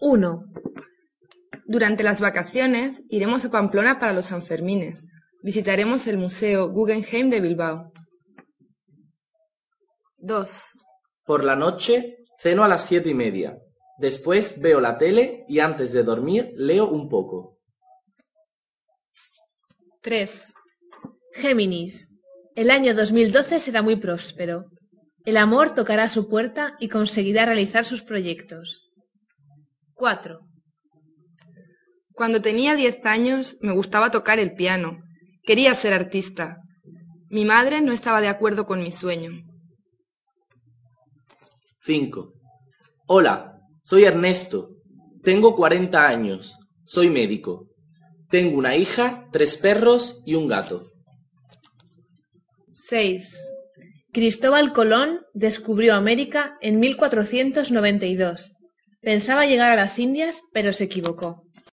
1, Durante las vacaciones iremos a Pamplona para los Sanfermines. Visitaremos el Museo Guggenheim de Bilbao. 2, Por la noche ceno a las 7:30. Después veo la tele y antes de dormir leo un poco. 3, Géminis. El año 2012 será muy próspero. El amor tocará su puerta y conseguirá realizar sus proyectos. 4, Cuando tenía 10 años me gustaba tocar el piano. Quería ser artista. Mi madre no estaba de acuerdo con mi sueño. 5. Hola, soy Ernesto. Tengo 40 años. Soy médico. Tengo una hija, 3 perros y un gato. 6, Cristóbal Colón descubrió América en 1492. Pensaba llegar a las Indias, pero se equivocó.